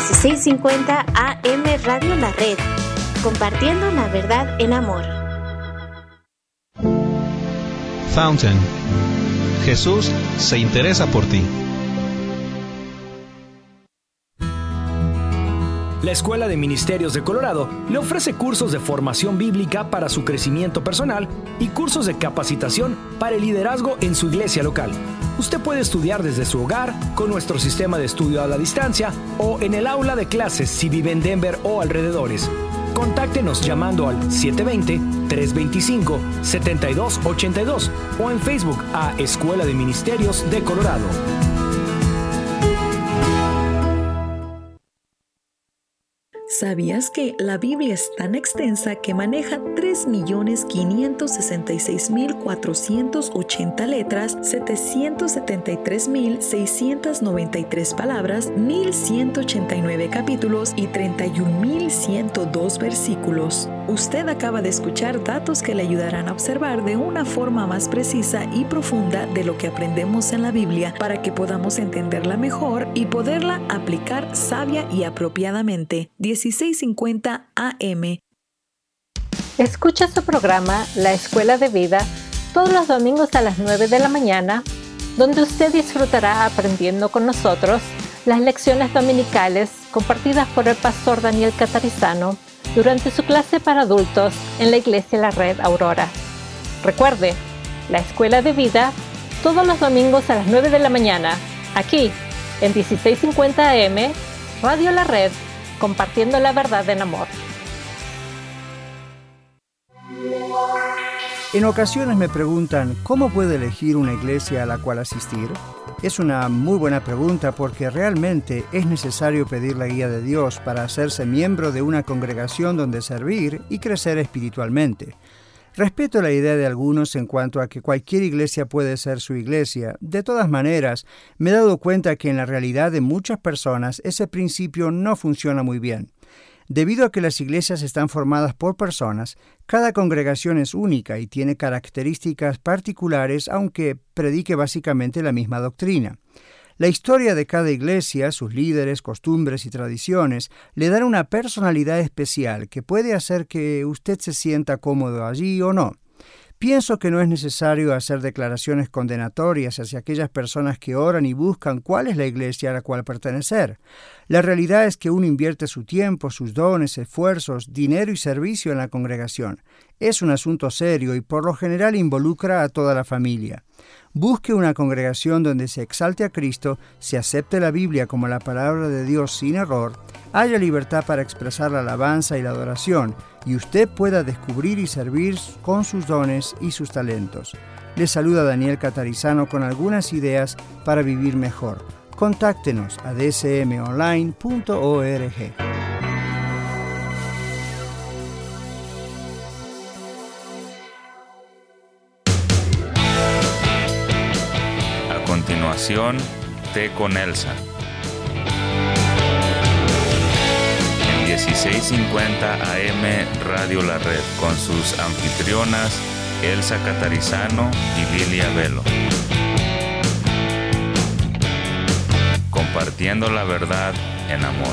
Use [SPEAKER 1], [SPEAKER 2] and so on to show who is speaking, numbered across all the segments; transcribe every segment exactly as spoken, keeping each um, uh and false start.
[SPEAKER 1] dieciséis cincuenta A M Radio La Red, compartiendo la verdad en amor.
[SPEAKER 2] Fountain. Jesús se interesa por ti.
[SPEAKER 3] La Escuela de Ministerios de Colorado le ofrece cursos de formación bíblica para su crecimiento personal y cursos de capacitación para el liderazgo en su iglesia local. Usted puede estudiar desde su hogar, con nuestro sistema de estudio a la distancia o en el aula de clases si vive en Denver o alrededores. Contáctenos llamando al siete dos cero, tres dos cinco, siete dos ocho dos o en Facebook a Escuela de Ministerios de Colorado.
[SPEAKER 4] ¿Sabías que la Biblia es tan extensa que maneja tres millones quinientos sesenta y seis mil cuatrocientas ochenta letras, setecientos setenta y tres mil seiscientos noventa y tres palabras, mil ciento ochenta y nueve capítulos y treinta y un mil ciento dos versículos? Usted acaba de escuchar datos que le ayudarán a observar de una forma más precisa y profunda de lo que aprendemos en la Biblia para que podamos entenderla mejor y poderla aplicar sabia y apropiadamente. dieciséis cincuenta A M.
[SPEAKER 5] Escucha su programa La Escuela de Vida todos los domingos a las nueve de la mañana, donde usted disfrutará aprendiendo con nosotros las lecciones dominicales compartidas por el pastor Daniel Catarizano durante su clase para adultos en la Iglesia La Red Aurora. Recuerde, La Escuela de Vida todos los domingos a las nueve de la mañana, aquí en dieciséis cincuenta A M, Radio La Red, compartiendo la verdad en amor.
[SPEAKER 6] En ocasiones me preguntan, ¿cómo puedo elegir una iglesia a la cual asistir? Es una muy buena pregunta porque realmente es necesario pedir la guía de Dios para hacerse miembro de una congregación donde servir y crecer espiritualmente. Respeto la idea de algunos en cuanto a que cualquier iglesia puede ser su iglesia. De todas maneras, me he dado cuenta que en la realidad de muchas personas ese principio no funciona muy bien. Debido a que las iglesias están formadas por personas, cada congregación es única y tiene características particulares, aunque predique básicamente la misma doctrina. La historia de cada iglesia, sus líderes, costumbres y tradiciones le dan una personalidad especial que puede hacer que usted se sienta cómodo allí o no. Pienso que no es necesario hacer declaraciones condenatorias hacia aquellas personas que oran y buscan cuál es la iglesia a la cual pertenecer. La realidad es que uno invierte su tiempo, sus dones, esfuerzos, dinero y servicio en la congregación. Es un asunto serio y por lo general involucra a toda la familia. Busque una congregación donde se exalte a Cristo, se acepte la Biblia como la palabra de Dios sin error, haya libertad para expresar la alabanza y la adoración, y usted pueda descubrir y servir con sus dones y sus talentos. Le saluda Daniel Catarizano con algunas ideas para vivir mejor. Contáctenos a d c m online punto org.
[SPEAKER 7] A continuación, Té con Elsa. En dieciséis cincuenta A M Radio La Red, con sus anfitrionas Elsa Catarizano y Lilia Velo. Compartiendo la verdad en amor.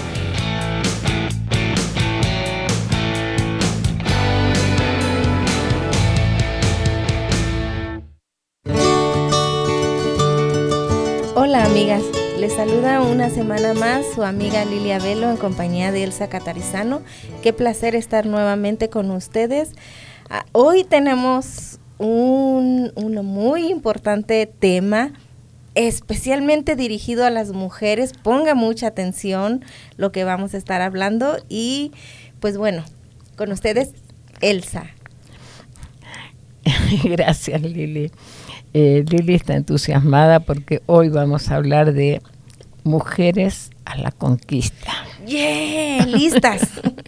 [SPEAKER 8] Hola amigas, les saluda una semana más su amiga Lilia Velo en compañía de Elsa Catarizano. Qué placer estar nuevamente con ustedes. Hoy tenemos un, un muy importante tema, especialmente dirigido a las mujeres. Ponga mucha atención lo que vamos a estar hablando y pues bueno, con ustedes Elsa.
[SPEAKER 9] Gracias, Lili. Eh, Lili está entusiasmada porque hoy vamos a hablar de mujeres a la conquista.
[SPEAKER 8] ¡Yeah! ¡Listas!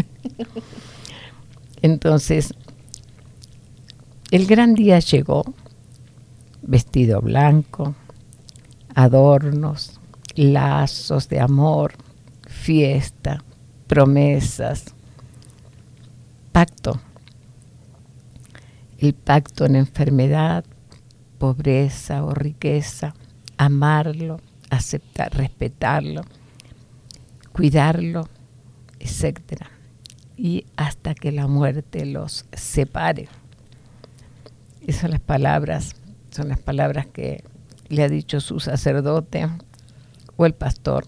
[SPEAKER 9] Entonces, el gran día llegó, vestido blanco, adornos, lazos de amor, fiesta, promesas, pacto. El pacto en enfermedad, pobreza o riqueza, amarlo, aceptar, respetarlo. cuidarlo, etcétera, y hasta que la muerte los separe. Esas son las palabras, son las palabras que le ha dicho su sacerdote o el pastor.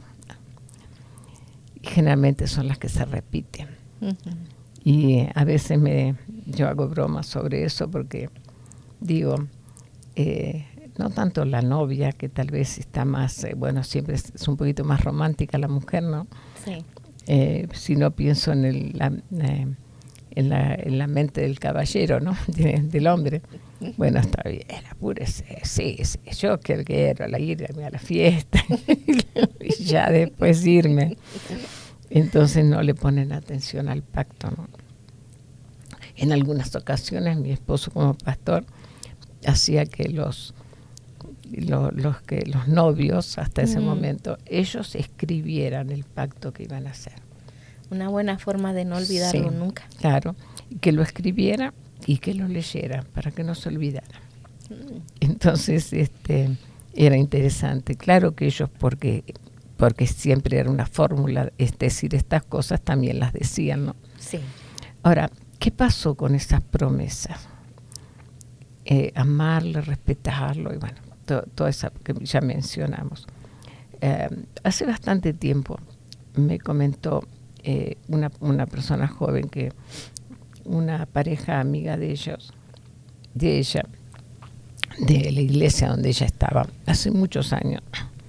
[SPEAKER 9] Y generalmente son las que se repiten. Uh-huh. Y a veces me, yo hago bromas sobre eso porque digo, eh, no tanto la novia, que tal vez está más, eh, bueno, siempre es, es un poquito más romántica la mujer, ¿no? Sí. Eh, si no pienso en, el, la, eh, en, la, en la mente del caballero, ¿no? De, del hombre. Bueno, está bien, apúrese, sí, sí, yo quiero, quiero la irme a la fiesta y ya después irme. Entonces no le ponen atención al pacto, ¿no? En algunas ocasiones mi esposo como pastor hacía que los Los, los que los novios hasta ese mm. momento ellos escribieran el pacto que iban a hacer.
[SPEAKER 8] Una buena forma de no olvidarlo sí, nunca.
[SPEAKER 9] Claro, que lo escribiera y que lo leyera para que no se olvidara. Mm. Entonces, este, era interesante. Claro que ellos, porque porque siempre era una fórmula, es decir, estas cosas también las decían, ¿no?
[SPEAKER 8] Sí.
[SPEAKER 9] Ahora, ¿qué pasó con esas promesas? Eh, amarlo, respetarlo y bueno, todo eso que ya mencionamos. Eh, hace bastante tiempo me comentó eh, una, una persona joven que una pareja amiga de ellos, de ella, de la iglesia donde ella estaba, hace muchos años,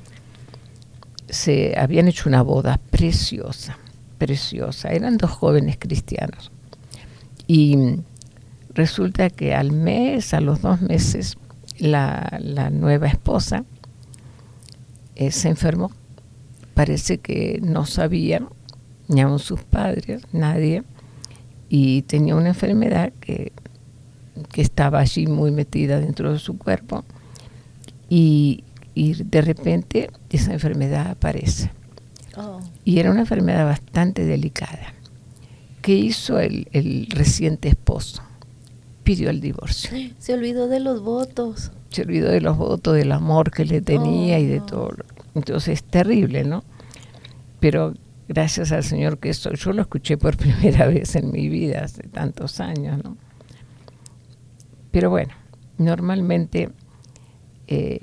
[SPEAKER 9] se habían hecho una boda preciosa, preciosa. Eran dos jóvenes cristianos. Y resulta que al mes, a los dos meses, La, la nueva esposa eh, se enfermó. Parece que no sabían, ni aun sus padres, nadie, y tenía una enfermedad que, que estaba allí muy metida dentro de su cuerpo, y, y de repente esa enfermedad aparece. Oh. Y era una enfermedad bastante delicada. ¿Qué hizo el, el reciente esposo? Pidió el divorcio.
[SPEAKER 8] Se olvidó de los votos.
[SPEAKER 9] Se olvidó de los votos, del amor que le tenía oh, y de no. todo. Entonces es terrible, ¿no? Pero gracias al Señor que eso, yo lo escuché por primera vez en mi vida hace tantos años, ¿no? Pero bueno, normalmente eh,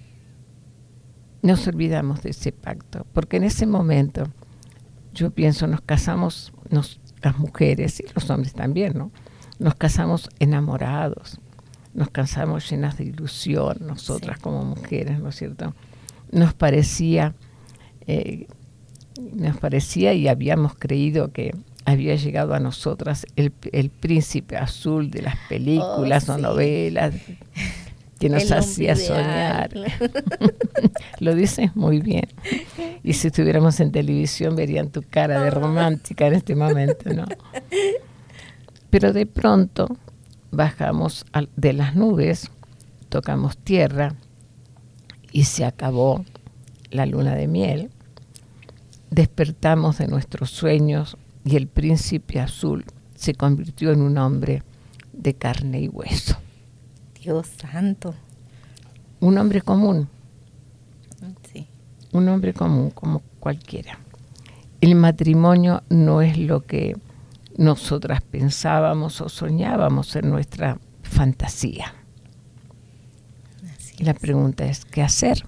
[SPEAKER 9] nos olvidamos de ese pacto, porque en ese momento, yo pienso, nos casamos, nos, las mujeres y los hombres también, ¿no? Nos casamos enamorados, nos casamos llenas de ilusión, nosotras sí. como mujeres, ¿no es cierto? Nos parecía, eh, nos parecía y habíamos creído que había llegado a nosotras el, el príncipe azul de las películas oh, o sí. novelas que nos el hacía soñar. Lo dices muy bien. Y si estuviéramos en televisión verían tu cara de romántica en este momento, ¿no? Pero de pronto bajamos de las nubes, tocamos tierra y se acabó la luna de miel. Despertamos de nuestros sueños y el príncipe azul se convirtió en un hombre de carne y hueso.
[SPEAKER 8] Dios santo.
[SPEAKER 9] Un hombre común.
[SPEAKER 8] Sí.
[SPEAKER 9] Un hombre común como cualquiera. El matrimonio no es lo que nosotras pensábamos o soñábamos en nuestra fantasía. Así la es. Pregunta es, ¿qué hacer?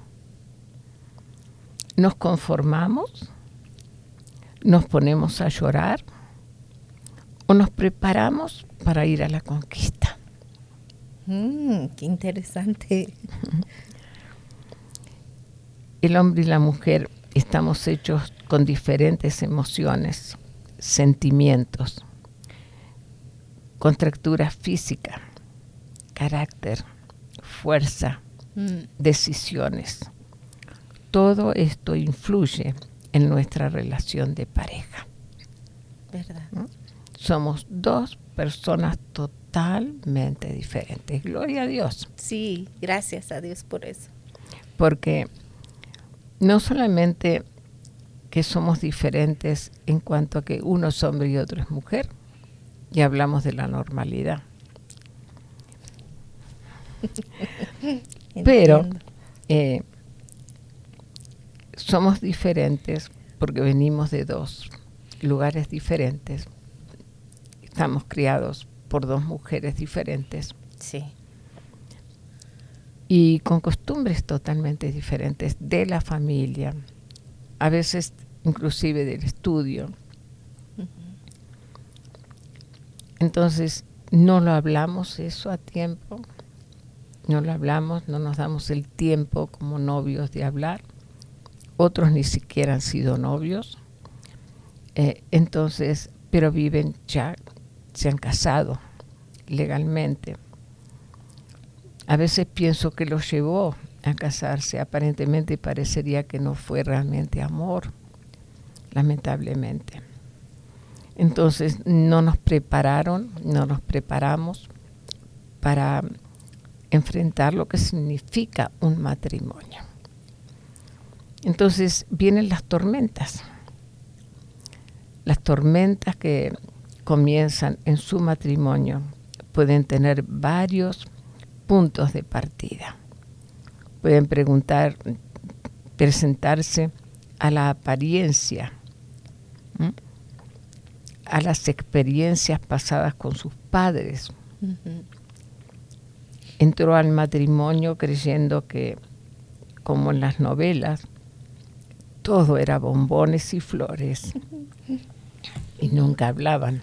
[SPEAKER 9] ¿Nos conformamos? ¿Nos ponemos a llorar? ¿O nos preparamos para ir a la conquista?
[SPEAKER 8] Mm, qué interesante.
[SPEAKER 9] El hombre y la mujer estamos hechos con diferentes emociones, sentimientos, contractura física, carácter, fuerza, mm. decisiones. Todo esto influye en nuestra relación de pareja.
[SPEAKER 8] ¿Verdad?
[SPEAKER 9] ¿No? Somos dos personas totalmente diferentes. Gloria a Dios.
[SPEAKER 8] Sí, gracias a Dios por eso.
[SPEAKER 9] Porque no solamente que somos diferentes en cuanto a que uno es hombre y otro es mujer, y hablamos de la normalidad. Pero eh, somos diferentes porque venimos de dos lugares diferentes. Estamos criados por dos mujeres diferentes.
[SPEAKER 8] Sí.
[SPEAKER 9] Y con costumbres totalmente diferentes de la familia, a veces inclusive del estudio. Uh-huh. Entonces, no lo hablamos eso a tiempo, no lo hablamos, no nos damos el tiempo como novios de hablar. Otros ni siquiera han sido novios. Eh, entonces, pero viven ya, se han casado legalmente. A veces pienso que los llevó a casarse, aparentemente parecería que no fue realmente amor, lamentablemente. Entonces no nos prepararon, no nos preparamos para enfrentar lo que significa un matrimonio. Entonces vienen las tormentas, las tormentas que comienzan en su matrimonio pueden tener varios puntos de partida. Pueden preguntar, presentarse a la apariencia, ¿m? a las experiencias pasadas con sus padres. Uh-huh. Entró al matrimonio creyendo que, como en las novelas, todo era bombones y flores, uh-huh. y nunca hablaban.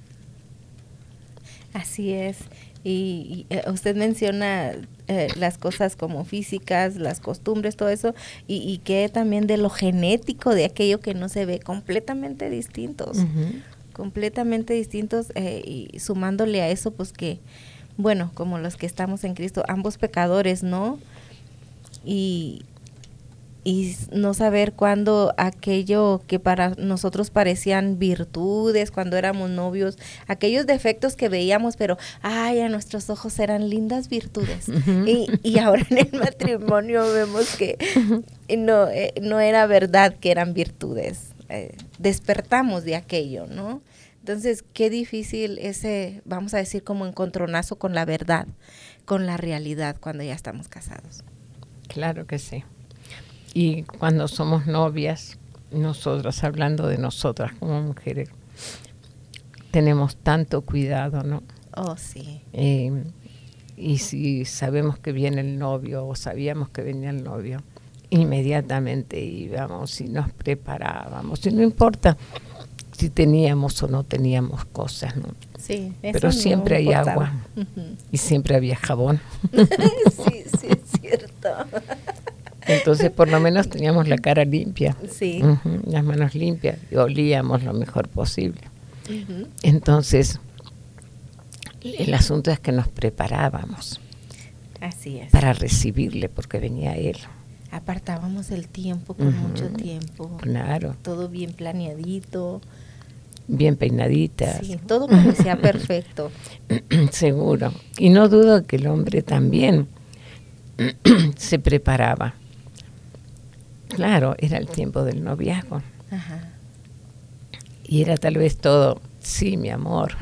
[SPEAKER 8] Así es. Y, y usted menciona eh, las cosas como físicas, las costumbres, todo eso, y, y que también de lo genético, de aquello que no se ve, completamente distintos, uh-huh. completamente distintos, eh, y sumándole a eso, pues que, bueno, como los que estamos en Cristo, ambos pecadores, ¿no? Y, y no saber cuándo aquello que para nosotros parecían virtudes, cuando éramos novios, aquellos defectos que veíamos, pero ay, a nuestros ojos eran lindas virtudes. Uh-huh. Y, y ahora en el matrimonio vemos que uh-huh. no, eh, no era verdad que eran virtudes. Eh, despertamos de aquello, ¿no? Entonces, qué difícil ese, vamos a decir, como encontronazo con la verdad, con la realidad cuando ya estamos casados.
[SPEAKER 9] Claro que sí. Y cuando somos novias, nosotras, hablando de nosotras como mujeres, tenemos tanto cuidado, ¿no?
[SPEAKER 8] Oh, sí.
[SPEAKER 9] Eh, y si sabemos que viene el novio o sabíamos que venía el novio, inmediatamente íbamos y nos preparábamos. Y no importa si teníamos o no teníamos cosas, ¿no?
[SPEAKER 8] Sí, eso
[SPEAKER 9] pero siempre
[SPEAKER 8] no
[SPEAKER 9] hay
[SPEAKER 8] importaba.
[SPEAKER 9] agua. Uh-huh. Y siempre había jabón.
[SPEAKER 8] Sí, sí, es cierto.
[SPEAKER 9] Entonces por lo menos teníamos la cara limpia,
[SPEAKER 8] sí.
[SPEAKER 9] uh-huh, las manos limpias, y olíamos lo mejor posible.
[SPEAKER 8] Uh-huh.
[SPEAKER 9] Entonces el asunto es que nos preparábamos.
[SPEAKER 8] Así es.
[SPEAKER 9] Para recibirle, porque venía él.
[SPEAKER 8] Apartábamos el tiempo con uh-huh. mucho tiempo.
[SPEAKER 9] Claro.
[SPEAKER 8] Todo bien planeadito.
[SPEAKER 9] Bien peinaditas.
[SPEAKER 8] Sí, todo parecía perfecto.
[SPEAKER 9] Seguro. Y no dudo que el hombre también se preparaba. Claro, era el tiempo del noviazgo.
[SPEAKER 8] Ajá.
[SPEAKER 9] Y era tal vez todo, sí, mi amor.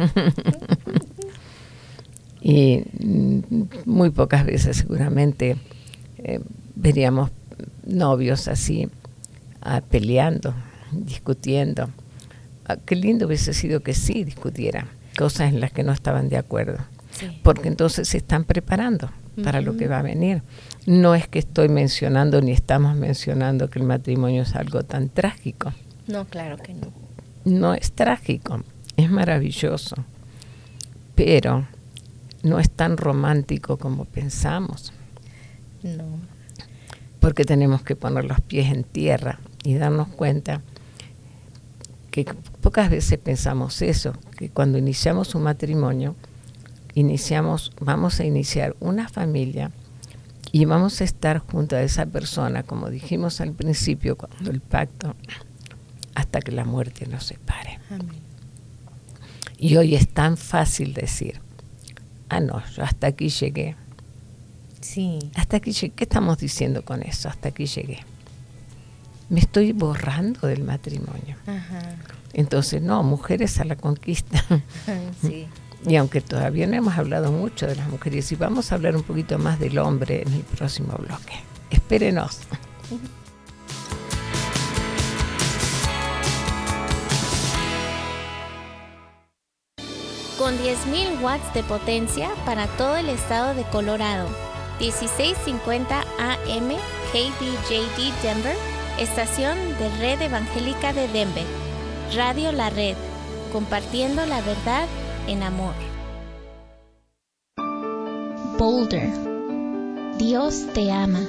[SPEAKER 9] Y muy pocas veces seguramente eh, veríamos novios así, ah, peleando, discutiendo. Ah, qué lindo hubiese sido que sí discutieran cosas en las que no estaban de acuerdo. Sí. Porque entonces se están preparando para uh-huh. lo que va a venir. No es que estoy mencionando ni estamos mencionando que el matrimonio es algo tan trágico.
[SPEAKER 8] No, claro que no.
[SPEAKER 9] No es trágico, es maravilloso, pero no es tan romántico como pensamos.
[SPEAKER 8] No.
[SPEAKER 9] Porque tenemos que poner los pies en tierra y darnos cuenta que pocas veces pensamos eso, que cuando iniciamos un matrimonio, iniciamos, vamos a iniciar una familia y vamos a estar junto a esa persona, como dijimos al principio, cuando el pacto, hasta que la muerte nos separe.
[SPEAKER 8] Amén.
[SPEAKER 9] Y hoy es tan fácil decir, ah, no, yo hasta aquí llegué.
[SPEAKER 8] Sí.
[SPEAKER 9] Hasta aquí llegué. ¿Qué estamos diciendo con eso? Hasta aquí llegué. Me estoy borrando del matrimonio.
[SPEAKER 8] Ajá.
[SPEAKER 9] Entonces, no, mujeres a la conquista.
[SPEAKER 8] Sí.
[SPEAKER 9] Y aunque todavía no hemos hablado mucho de las mujeres, y vamos a hablar un poquito más del hombre en el próximo bloque. Espérenos.
[SPEAKER 1] con diez mil watts de potencia para todo el estado de Colorado. dieciséis cincuenta A M K B J D Denver, estación de Red Evangélica de Denver. Radio La Red, compartiendo la verdad en amor. Boulder, Dios te ama.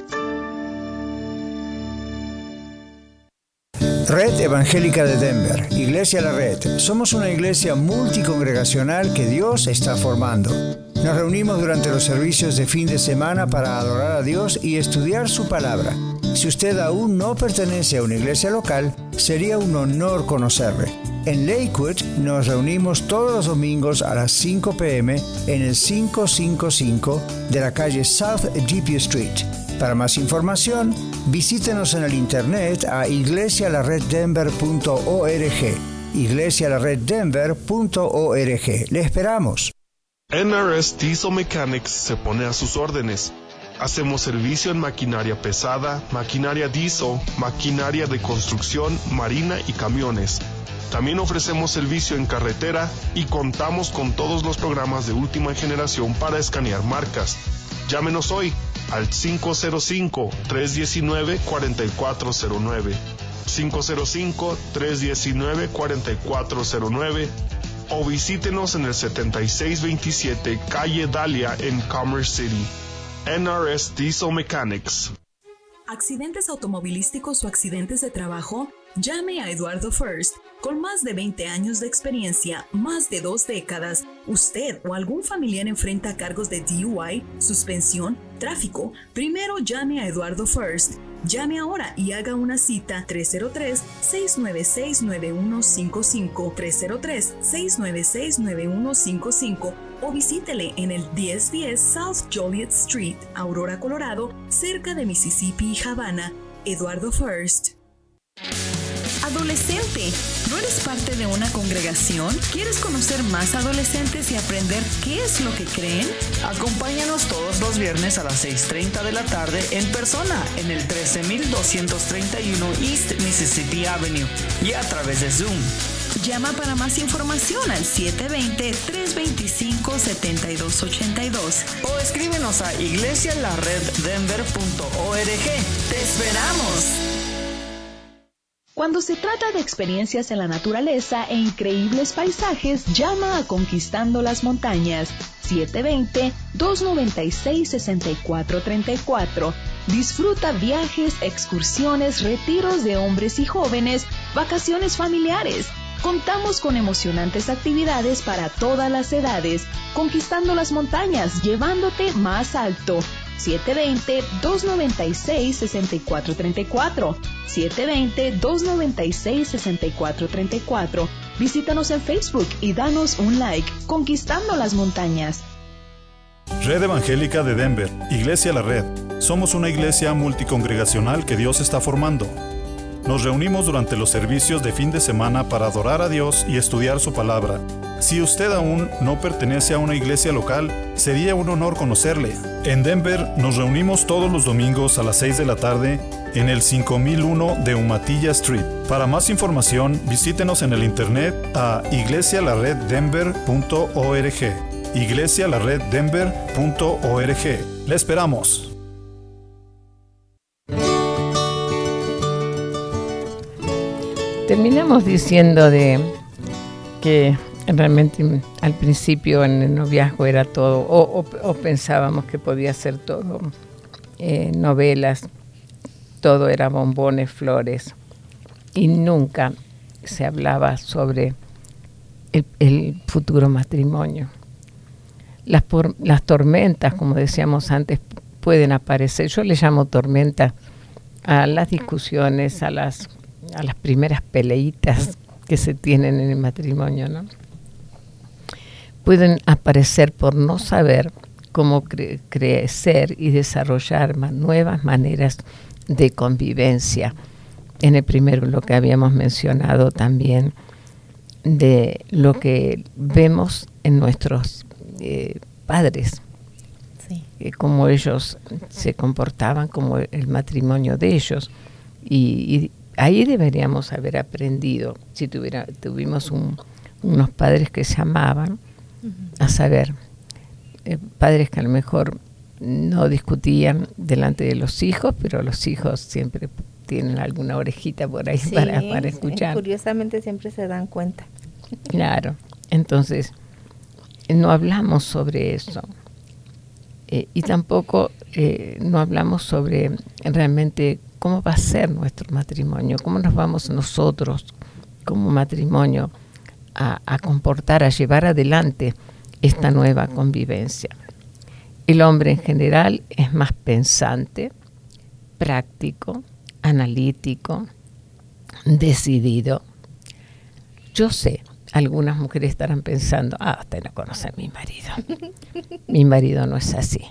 [SPEAKER 6] Red Evangélica de Denver, Iglesia La Red. Somos una iglesia multicongregacional que Dios está formando. Nos reunimos durante los servicios de fin de semana para adorar a Dios y estudiar su palabra. Si usted aún no pertenece a una iglesia local, sería un honor conocerle. En Lakewood nos reunimos todos los domingos a las cinco p m en el quinientos cincuenta y cinco de la calle South G P Street. Para más información, visítenos en el internet a iglesia la red denver punto org. iglesia la red denver punto org. Le esperamos.
[SPEAKER 10] N R S Diesel Mechanics se pone a sus órdenes. Hacemos servicio en maquinaria pesada, maquinaria diesel, maquinaria de construcción, marina y camiones. También ofrecemos servicio en carretera y contamos con todos los programas de última generación para escanear marcas. Llámenos hoy al cinco cero cinco, tres uno nueve, cuatro cuatro cero nueve, cinco cero cinco, tres uno nueve, cuatro cuatro cero nueve o visítenos en el setenta y seis veintisiete Calle Dahlia en Commerce City. N R S Diesel Mechanics.
[SPEAKER 4] ¿Accidentes automovilísticos o accidentes de trabajo? Llame a Eduardo First. Con más de veinte años de experiencia, más de dos décadas, usted o algún familiar enfrenta cargos de D U I, suspensión, tráfico. Primero llame a Eduardo First. Llame ahora y haga una cita tres cero tres, seis nueve seis, nueve uno cinco cinco, tres cero tres, seis nueve seis, nueve uno cinco cinco o visítele en el diez diez South Joliet Street, Aurora, Colorado, cerca de Mississippi y Havana. Eduardo First. Adolescente, ¿no eres parte de una congregación? ¿Quieres conocer más adolescentes y aprender qué es lo que creen?
[SPEAKER 11] Acompáñanos todos los viernes a las seis treinta de la tarde en persona en el trece mil doscientos treinta y uno East Mississippi Avenue y a través de Zoom.
[SPEAKER 4] Llama para más información al siete dos cero, tres dos cinco, siete dos ocho dos
[SPEAKER 11] o escríbenos a iglesia la red denver punto org. ¡Te esperamos!
[SPEAKER 12] Cuando se trata de experiencias en la naturaleza e increíbles paisajes, llama a Conquistando las Montañas, siete dos cero, dos nueve seis, seis cuatro tres cuatro. Disfruta viajes, excursiones, retiros de hombres y jóvenes, vacaciones familiares. Contamos con emocionantes actividades para todas las edades. Conquistando las Montañas, llevándote más alto. siete dos cero, dos nueve seis, seis cuatro tres cuatro. siete dos cero, dos nueve seis, seis cuatro tres cuatro. Visítanos en Facebook y danos un like. Conquistando las Montañas.
[SPEAKER 13] Red Evangélica de Denver, Iglesia La Red. Somos una iglesia multicongregacional que Dios está formando. Nos reunimos durante los servicios de fin de semana para adorar a Dios y estudiar su palabra. Si usted aún no pertenece a una iglesia local, sería un honor conocerle. En Denver nos reunimos todos los domingos a las seis de la tarde en el cinco mil uno de Umatilla Street. Para más información, visítenos en el internet a iglesia la red denver punto org. iglesia la red denver punto org. ¡Le esperamos!
[SPEAKER 9] Terminamos diciendo de que realmente al principio en el noviazgo era todo, o, o, o pensábamos que podía ser todo eh, novelas, todo era bombones, flores, y nunca se hablaba sobre el, el futuro matrimonio. Las, por, las tormentas, como decíamos antes, pueden aparecer. Yo le llamo tormenta a las discusiones, a las a las primeras peleitas que se tienen en el matrimonio, ¿no? Pueden aparecer por no saber cómo cre- crecer y desarrollar más nuevas maneras de convivencia. En el primero, lo que habíamos mencionado también, de lo que vemos en nuestros eh, padres,
[SPEAKER 8] sí.
[SPEAKER 9] eh, cómo ellos se comportaban, como el matrimonio de ellos, y, y ahí deberíamos haber aprendido, si tuviera, tuvimos un, unos padres que se amaban, Uh-huh. A saber, eh, padres que a lo mejor no discutían delante de los hijos, pero los hijos siempre tienen alguna orejita por ahí sí, para, para escuchar.
[SPEAKER 8] Curiosamente siempre se dan cuenta.
[SPEAKER 9] Claro, entonces no hablamos sobre eso. Eh, y tampoco eh, no hablamos sobre realmente cómo va a ser nuestro matrimonio, cómo nos vamos nosotros como matrimonio a, a comportar, a llevar adelante esta nueva convivencia. El hombre en general es más pensante, práctico, analítico, decidido. Yo sé, algunas mujeres estarán pensando, ah, usted no conoce a mi marido. Mi marido no es así.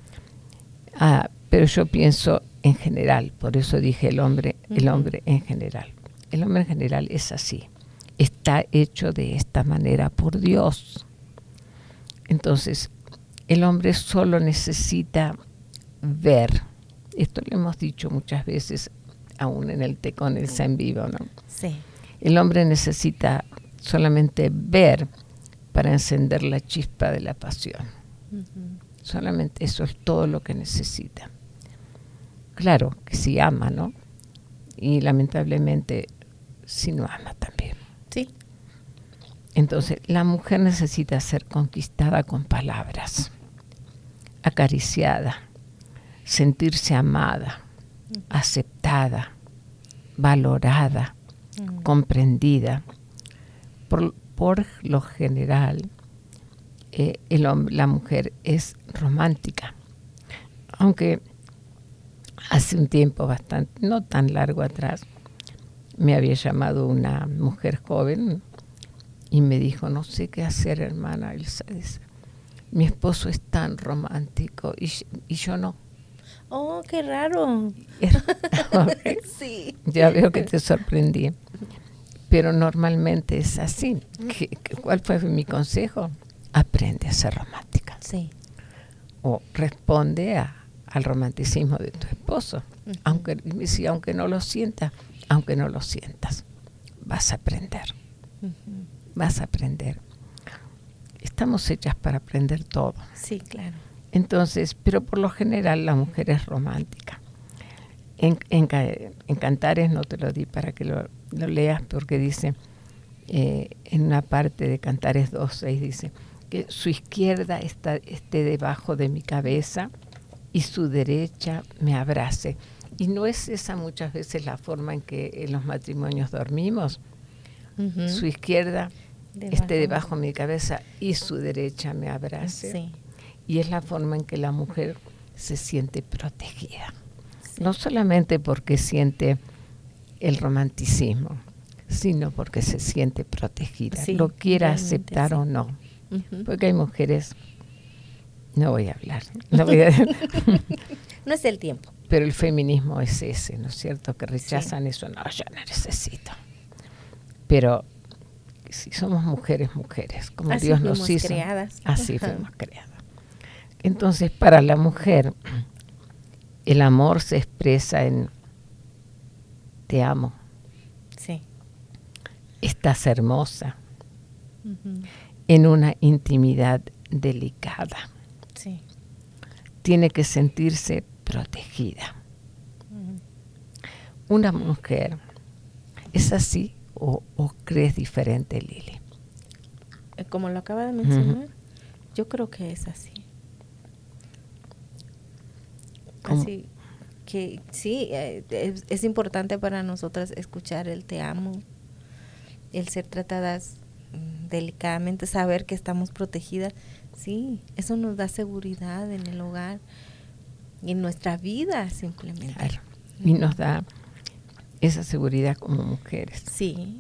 [SPEAKER 9] Ah, pero yo pienso en general, por eso dije el hombre, el hombre en general. El hombre en general es así. Está hecho de esta manera por Dios. Entonces, el hombre solo necesita ver. Esto lo hemos dicho muchas veces, aún en el té con Elsa en vivo, ¿no?
[SPEAKER 8] Sí.
[SPEAKER 9] El hombre necesita solamente ver para encender la chispa de la pasión. Uh-huh. Solamente eso es todo lo que necesita. Claro que sí ama, ¿no? Y lamentablemente sí no ama también.
[SPEAKER 8] Sí.
[SPEAKER 9] Entonces, la mujer necesita ser conquistada con palabras, acariciada, sentirse amada, uh-huh. aceptada, valorada, uh-huh. comprendida. Por, por lo general, eh, el hombre, la mujer es romántica. Aunque hace un tiempo bastante, no tan largo atrás, me había llamado una mujer joven y me dijo, no sé qué hacer, hermana Elsa. Mi esposo es tan romántico y, y yo no.
[SPEAKER 8] Oh, qué raro.
[SPEAKER 9] Okay.
[SPEAKER 8] Sí.
[SPEAKER 9] Ya veo que te sorprendí. Pero normalmente es así. ¿Qué, qué, ¿Cuál fue mi consejo? Aprende a ser romántica.
[SPEAKER 8] Sí.
[SPEAKER 9] O responde a, al romanticismo de tu esposo. Uh-huh. Aunque, si, aunque no lo sientas, aunque no lo sientas, vas a aprender. Uh-huh. Vas a aprender. Estamos hechas para aprender todo.
[SPEAKER 8] Sí, claro.
[SPEAKER 9] Entonces, pero por lo general la mujer es romántica. En, en, en Cantares, no te lo di para que lo, lo leas, porque dice, eh, en una parte de Cantares dos seis, dice que su izquierda está, esté debajo de mi cabeza y su derecha me abrace. Y no es esa muchas veces la forma en que en los matrimonios dormimos. Uh-huh. Su izquierda debajo. esté debajo de mi cabeza y su derecha me abrace.
[SPEAKER 8] Sí.
[SPEAKER 9] Y es la forma en que la mujer se siente protegida. Sí. No solamente porque siente el romanticismo, sino porque se siente protegida, sí, lo quiera aceptar sí. o no. Uh-huh. Porque hay mujeres, no voy a hablar, no, voy a,
[SPEAKER 8] no es el tiempo.
[SPEAKER 9] Pero el feminismo es ese, ¿no es cierto? Que rechazan sí. eso, no, yo no necesito. Pero si somos mujeres, mujeres, como
[SPEAKER 8] así
[SPEAKER 9] Dios nos hizo,
[SPEAKER 8] creadas.
[SPEAKER 9] así fuimos creadas. Entonces, para la mujer, el amor se expresa en te amo.
[SPEAKER 8] Sí.
[SPEAKER 9] Estás hermosa. Uh-huh. En una intimidad delicada.
[SPEAKER 8] Sí.
[SPEAKER 9] Tiene que sentirse protegida. Uh-huh. Una mujer, ¿es así o, o crees diferente, Lili?
[SPEAKER 8] Como lo acaba de mencionar, uh-huh. yo creo que es así. Así que sí, eh, es, es importante para nosotras escuchar el te amo, el ser tratadas mm, delicadamente, saber que estamos protegidas. Sí, eso nos da seguridad en el hogar y en nuestra vida simplemente.
[SPEAKER 9] Claro. Y nos da esa seguridad como mujeres.
[SPEAKER 8] Sí.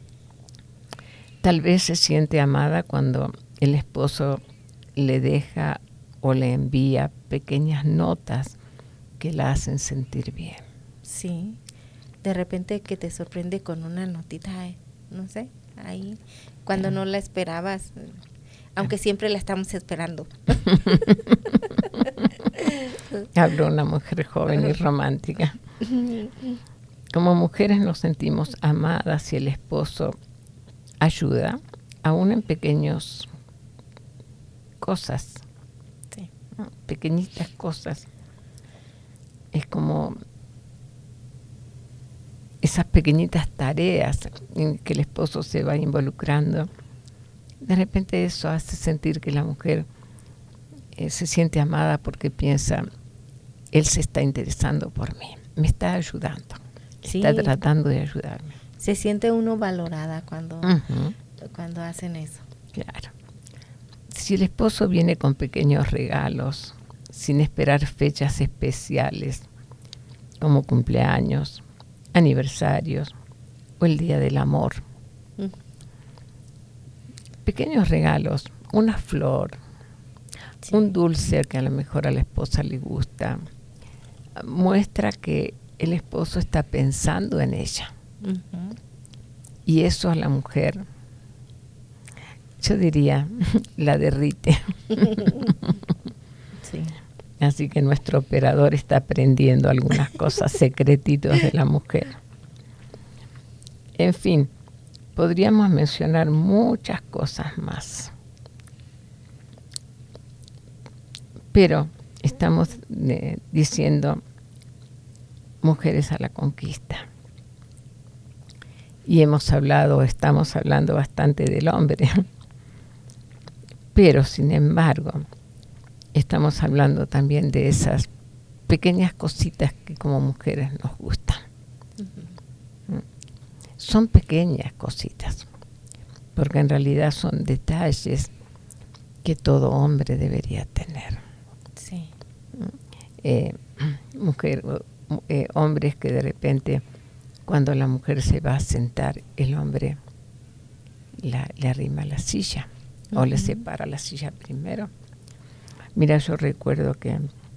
[SPEAKER 9] Tal vez se siente amada cuando el esposo le deja o le envía pequeñas notas que la hacen sentir bien.
[SPEAKER 8] Sí, de repente que te sorprende con una notita, eh, no sé, ahí, cuando ah. no la esperabas, aunque ah. siempre la estamos esperando.
[SPEAKER 9] Habló una mujer joven y romántica. Como mujeres nos sentimos amadas si el esposo ayuda, aún en pequeños cosas,
[SPEAKER 8] sí.
[SPEAKER 9] ¿no? Pequeñitas cosas. Es como esas pequeñitas tareas en que el esposo se va involucrando. De repente eso hace sentir que la mujer eh, se siente amada porque piensa, él se está interesando por mí, me está ayudando,
[SPEAKER 8] Sí.
[SPEAKER 9] está tratando de ayudarme.
[SPEAKER 8] Se siente uno valorada cuando,
[SPEAKER 9] Uh-huh.
[SPEAKER 8] cuando hacen eso.
[SPEAKER 9] Claro. Si el esposo viene con pequeños regalos, sin esperar fechas especiales, como cumpleaños, aniversarios o el Día del Amor.
[SPEAKER 8] Mm.
[SPEAKER 9] Pequeños regalos, una flor, sí. un dulce que a lo mejor a la esposa le gusta, muestra que el esposo está pensando en ella.
[SPEAKER 8] Uh-huh.
[SPEAKER 9] Y eso a la mujer, yo diría, la derrite.
[SPEAKER 8] Sí.
[SPEAKER 9] Así que nuestro operador está aprendiendo algunas cosas secretitos de la mujer. En fin, podríamos mencionar muchas cosas más. Pero estamos eh, diciendo mujeres a la conquista. Y hemos hablado, estamos hablando bastante del hombre. Pero, sin embargo, estamos hablando también de esas pequeñas cositas que como mujeres nos gustan. Uh-huh. Son pequeñas cositas, porque en realidad son detalles que todo hombre debería tener.
[SPEAKER 8] Sí.
[SPEAKER 9] Eh, mujer, eh, hombres que de repente, cuando la mujer se va a sentar, el hombre la, le arrima la silla, uh-huh. o le separa la silla primero. Mira, yo recuerdo que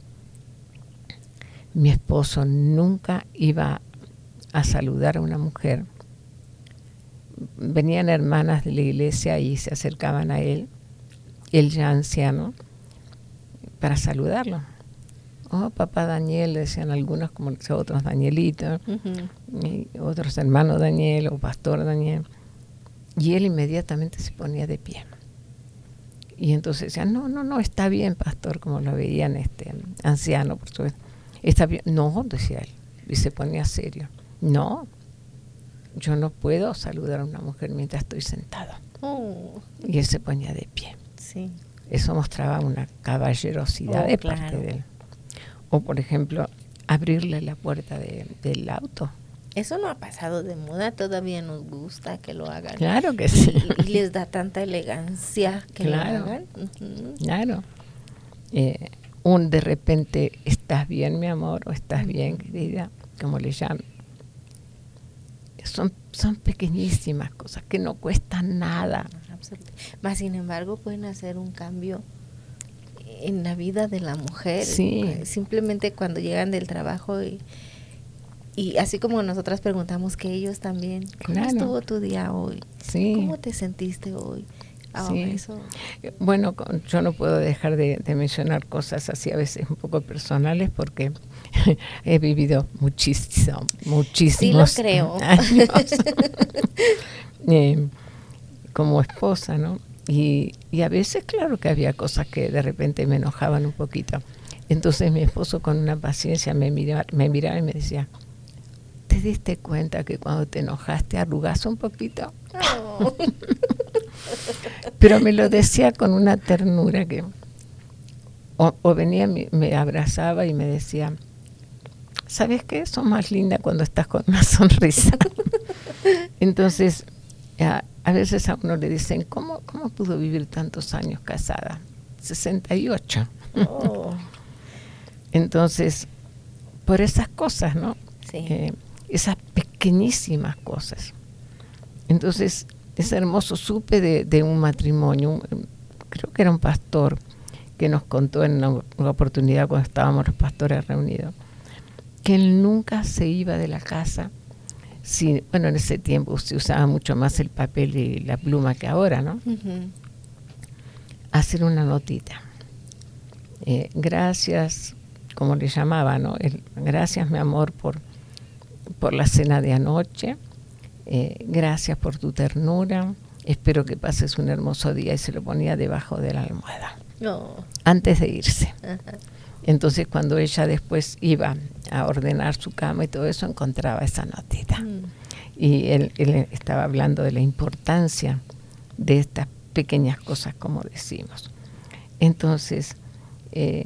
[SPEAKER 9] mi esposo nunca iba a saludar a una mujer. Venían hermanas de la iglesia y se acercaban a él, él ya anciano, para saludarlo. Oh, papá Daniel, decían algunos, como otros Danielitos, uh-huh. y otros hermanos Daniel o pastor Daniel. Y él inmediatamente se ponía de pie. Y entonces decían, no, no, no, está bien, pastor, como lo veían este anciano, por supuesto. Está bien. No, decía él, y se ponía serio. No, yo no puedo saludar a una mujer mientras estoy sentado.
[SPEAKER 8] Oh.
[SPEAKER 9] Y él se ponía de pie.
[SPEAKER 8] Sí.
[SPEAKER 9] Eso mostraba una caballerosidad
[SPEAKER 8] oh,
[SPEAKER 9] de
[SPEAKER 8] claro.
[SPEAKER 9] parte de él. O, por ejemplo, abrirle la puerta de, del auto.
[SPEAKER 8] Eso no ha pasado de moda, todavía nos gusta que lo hagan.
[SPEAKER 9] Claro que sí.
[SPEAKER 8] Y, y les da tanta elegancia que
[SPEAKER 9] claro,
[SPEAKER 8] lo hagan. Uh-huh.
[SPEAKER 9] Claro. Eh, un de repente, ¿estás bien, mi amor? ¿O estás bien, querida? Como le llaman. Son, son pequeñísimas cosas que no cuestan nada.
[SPEAKER 8] Más sin embargo, pueden hacer un cambio en la vida de la mujer.
[SPEAKER 9] Sí.
[SPEAKER 8] Simplemente cuando llegan del trabajo y, y así como nosotras preguntamos que ellos también, ¿cómo
[SPEAKER 9] claro.
[SPEAKER 8] estuvo tu día hoy?
[SPEAKER 9] Sí.
[SPEAKER 8] ¿Cómo te sentiste hoy? Ah,
[SPEAKER 9] sí.
[SPEAKER 8] eso.
[SPEAKER 9] Bueno, yo no puedo dejar de, de mencionar cosas así a veces un poco personales porque he vivido muchísimo, muchísimos
[SPEAKER 8] sí lo creo.
[SPEAKER 9] años eh, como esposa, ¿no? Y, y a veces, claro que había cosas que de repente me enojaban un poquito. Entonces mi esposo con una paciencia me miraba, me miraba y me decía, ¿te diste cuenta que cuando te enojaste arrugas un poquito?
[SPEAKER 8] Oh.
[SPEAKER 9] Pero me lo decía con una ternura que o, o venía, me, me abrazaba y me decía, ¿sabes qué? Sos más linda cuando estás con una sonrisa. Entonces, a, a veces a uno le dicen, ¿cómo, cómo pudo vivir tantos años casada? sesenta y ocho.
[SPEAKER 8] Oh.
[SPEAKER 9] Entonces, por esas cosas, ¿no?
[SPEAKER 8] Sí.
[SPEAKER 9] Eh, esas pequeñísimas cosas. Entonces, es hermoso. Supe de, de un matrimonio, un, creo que era un pastor, que nos contó en una, una oportunidad cuando estábamos los pastores reunidos, que él nunca se iba de la casa. Si, bueno, en ese tiempo se usaba mucho más el papel y la pluma que ahora, ¿no?
[SPEAKER 8] Uh-huh.
[SPEAKER 9] Hacer una notita. Eh, gracias, como le llamaba, ¿no? El, gracias, mi amor, por, por la cena de anoche. Eh, gracias por tu ternura. Espero que pases un hermoso día. Y se lo ponía debajo de la almohada. oh. antes de irse.
[SPEAKER 8] Ajá.
[SPEAKER 9] Entonces cuando ella después iba a ordenar su cama y todo eso, encontraba esa notita. Mm. Y él, él estaba hablando de la importancia de estas pequeñas cosas, como decimos. Entonces, eh,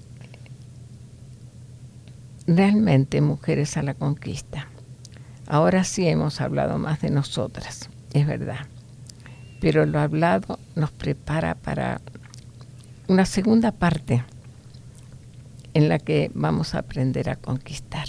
[SPEAKER 9] realmente Mujeres a la Conquista. Ahora sí hemos hablado más de nosotras, es verdad. Pero lo hablado nos prepara para una segunda parte en la que vamos a aprender a conquistar.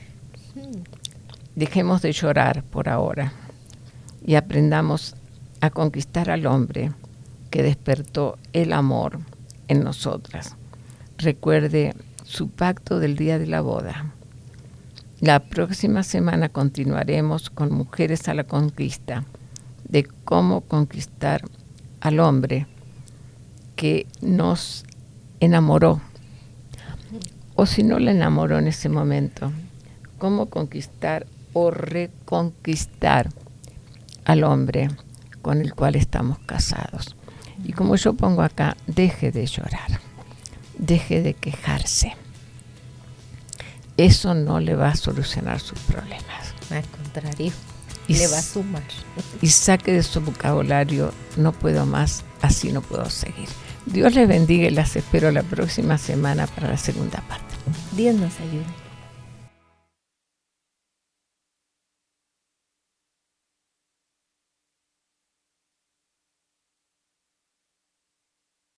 [SPEAKER 9] Dejemos de llorar por ahora y aprendamos a conquistar al hombre que despertó el amor en nosotras. Recuerde su pacto del día de la boda. La próxima semana continuaremos con Mujeres a la Conquista, de cómo conquistar al hombre que nos enamoró. O si no le enamoró en ese momento, cómo conquistar o reconquistar al hombre con el cual estamos casados. Y como yo pongo acá, deje de llorar, deje de quejarse. Eso no le va a solucionar sus problemas.
[SPEAKER 8] Al contrario, y le va a sumar.
[SPEAKER 9] Y saque de su vocabulario, no puedo más, así no puedo seguir. Dios les bendiga y las espero la próxima semana para la segunda parte.
[SPEAKER 8] Dios nos ayude.